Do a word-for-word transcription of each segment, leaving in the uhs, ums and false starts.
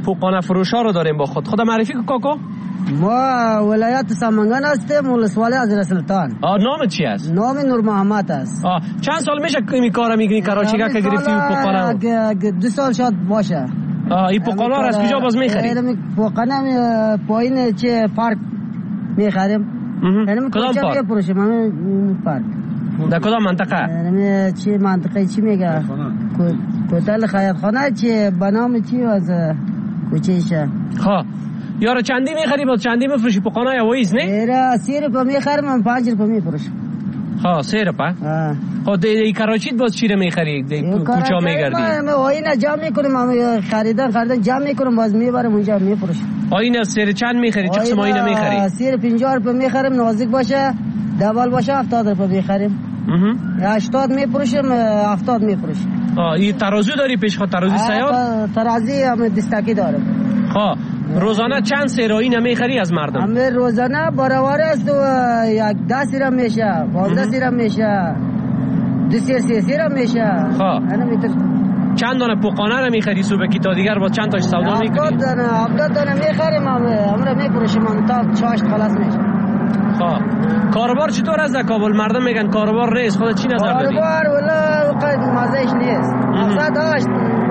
پوقانه فروشا رو داریم با خود. خدا معرفی کو کاکا؟ ما ولایت سمنگان هستیم، ولسوالی حضرت سلطان. آ نام چی است؟ نام نور محمد است. آ چند سال میشه این کارو میکنی کراچیگا که گرفتی پوقانه؟ دو سال شد باشه. آ این پوقانه رو از کجا باز میخری؟ پوقانه پایین چه پارک میخریم. یعنی کدام پارک؟ میفروشیم همین پارک. در کدام منطقه؟ یعنی چی منطقه چی میگه؟ کوتل خیاطخانه چی بنام چی از کوچهشه. خب یارو چندی میخری با چندی میفروشی پوقانه یا وایس نه؟ ایرا سی روپه میخرم من پنج روپه میفروشم. ها سی روپه؟ خب دی کراچیت باز چی رو میخری؟ کوچه میگردی؟ ما آینه جمع میکنیم، ما خریدن خریدن جمع میکنیم باز میبرم اونجا میفروشم. آینه سیر چند میخری؟ چه قسم آینه میخری؟ سیر پنجاه روپه میخریم، نازک باشه دبل باشه هفتاد روپه میخریم. هشتاد میفروشیم، هفتاد میفروشیم. آه این ترازو داری پیش خود ترازو سیار؟ ترازی هم دستکی دارم. خب روزانه چند سیر آینه میخری از مردم؟ همه روزانه برابر است و یک ده سیرم میشه، پانزده سیرم میشه، دو سیر سی سیرم میشه. خب چند دانه پوقانه رو میخری صبحی تا دیگر با چند تاش سودا میکنی؟ هفتاد دانه هفتاد دانه میخریم، همه میفروشیم تا چاشت خلاص میشه. خب کاروبار چطور است در کابل؟ مردم میگن کاروبار نیست، خودت چی نظر داری؟ کاروبار ولی وقت مزهش نیست. مقصد داشت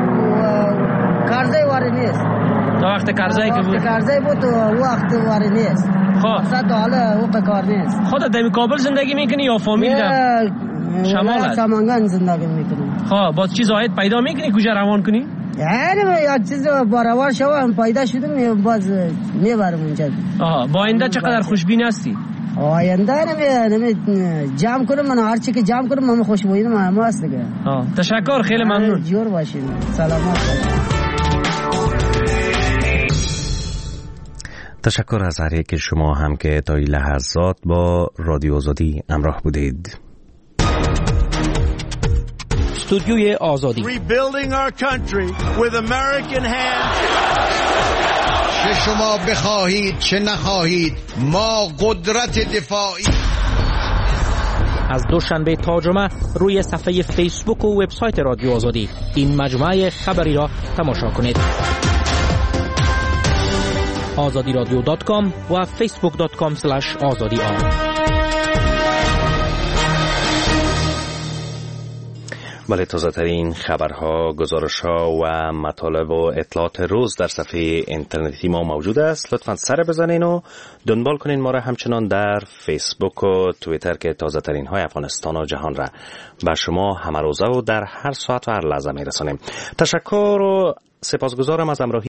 قرضه واری نیست. تا وقت قرضه که بود؟ وقت قرضه بود و وقت واری نیست. خب مقصد حالا وقت کار نیست. خودت در کابل زندگی میکنی یا فامیل در شمال است؟ سمنگان زندگی میکنم. خب باز چیز آید پیدا میکنی کجا روان کنی؟ یعنی یک چیز برابر شوم پیدا شدم باز میبرم اونجا. آها با آینده چقدر خوشبین هستی؟ آینده نمی جمع کنم، من هر چی که جمع کنم من خوشبینم ما هست دیگه. آه تشکر، خیلی ممنون. جور باشین، سلامت باشین. تشکر از هر یک شما هم که تا این لحظات با رادیو آزادی همراه بودید. استودیوی آزادی. Rebuilding our country with American hands. چه شما بخواهید چه نخواهید ما قدرت دفاعی. از دوشنبه تا جمعه روی صفحه فیسبوک و وبسایت رادیو آزادی این مجموعه خبری را تماشا کنید. آزادی رادیو دات کام و فیسبوک دات کام اسلش آزادی آر. بله تازه ترین خبرها، گزارشها و مطالب و اطلاعات روز در صفحه اینترنتی ما موجود است. لطفاً سر بزنین و دنبال کنین ما را همچنان در فیسبوک و توییتر که تازه ترین های افغانستان و جهان را بر شما همه روزه و در هر ساعت و هر لحظه میرسانیم. تشکر و سپاسگزارم از همراهی